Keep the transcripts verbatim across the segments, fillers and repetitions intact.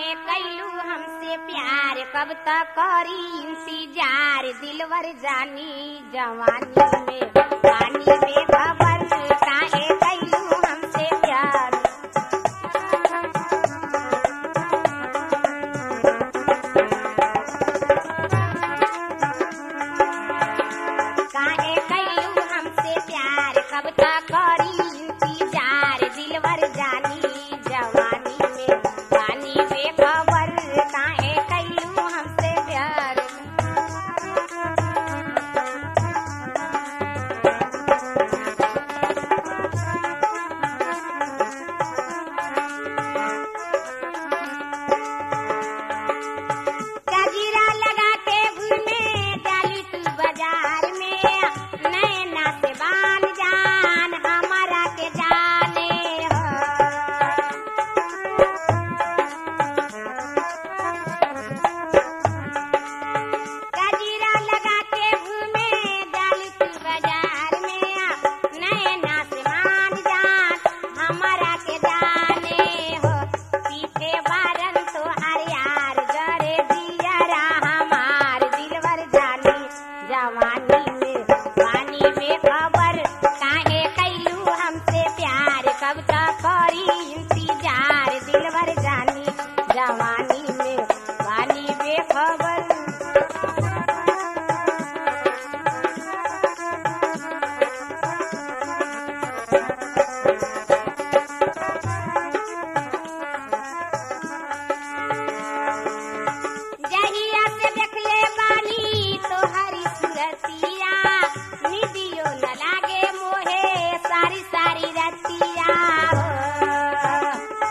काहे कैलू हमसे प्यार कब तक करी इंतजार दिलवर जानी जवानी में पानी में खबर काहे कैलू हमसे प्यार काहे कैलू हमसे प्यार कब तक करी इंतजार दिलवर जानी जवानी में पानी में खबर काहे कैलू हमसे प्यार गजरा लगा के घूमे डाली तू बाजार में नैना से बान जान हमारा के जाने हो गजरा लगा के घूमे डाली तू बाजार में नैना से बान जान हमारा के जाने हो पीछे बारन तो हर यार जरे दियरा हमार दिलवर जानी जवानी में पानी में खबर काहे कैलू हमसे प्यार कब तक करी इंतजार दिलवर जानी जवानी में पानी में खबर जहिया से देखले बानी तोहरी सूरतिया निदियो न लागे मोहे सारी सारी रतिया हो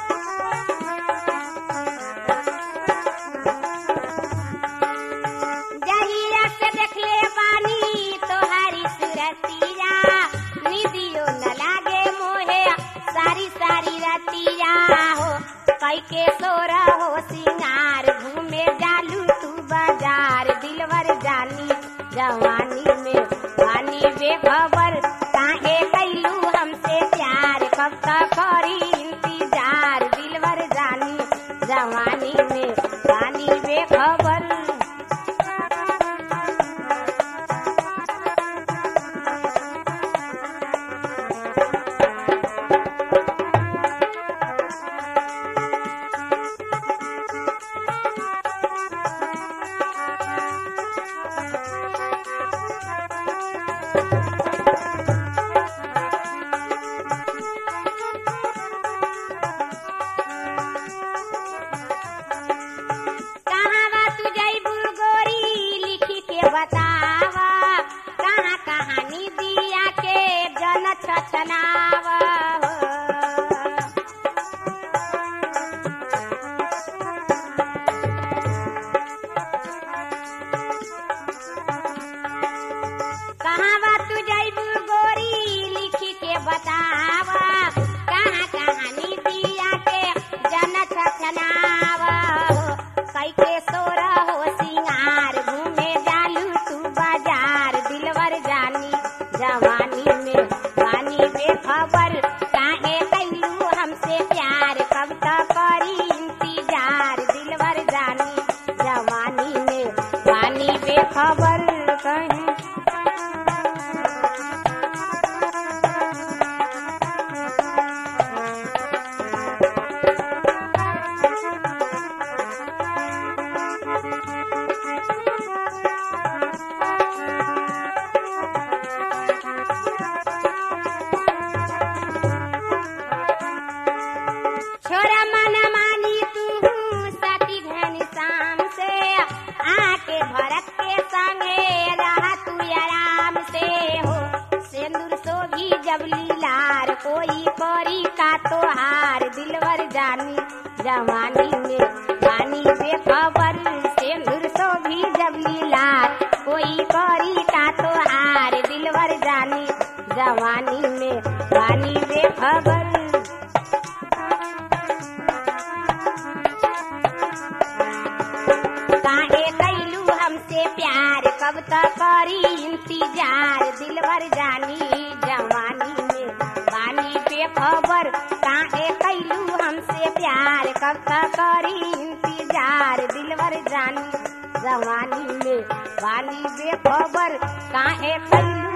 जहिया से देखले बानी तोहरी सूरतिया निदियो न लागे मोहे सारी सारी रतिया हो कई के सोरा हो सिंगार घूमे जालू तू बाजार दिलवर जानी जवानी में पानी बेखबर काहे कैलू हमसे प्यार कब तक करी इंतजार दिलवर जानी जवानी में पानी बेखबर कहावा तू जैबू गोरी लिखी के बतावा कहाँ कहानी दिया के जन छछनावा कहावा तू जैबू गोरी लिखी के बतावा कहाँ कहानी दिया के जन छछनावा कई के सोरा हो सिंगार घूमे जालू तू बाजार दिलवर जानी जवानी में पानी बेखबर काहे कैलू हमसे प्यार कब तक करी इंतजार दिलवर जानी जवानी में पानी बेखबर कहीं छोरा मन मानी तू सती घनी शाम से आके भरत के संगे रहा तू आराम से हो सिंदूर सोभी जब लीलार कोई करी का तोहार दिलवर जानी जवानी में पानी बेखबर सिंदूर सोभी जब लीलार कोई करी का तोहार दिलवर जानी जवानी में पानी बेखबर काहे कैलू हमसे प्यार कब तक करी इंतजार दिलवर जानी जवानी में पानी पे खबर काहे कैलू हमसे प्यार कब तक करी इंतजार दिलवर जानी जवानी में वाली बेखबर काहे कैलू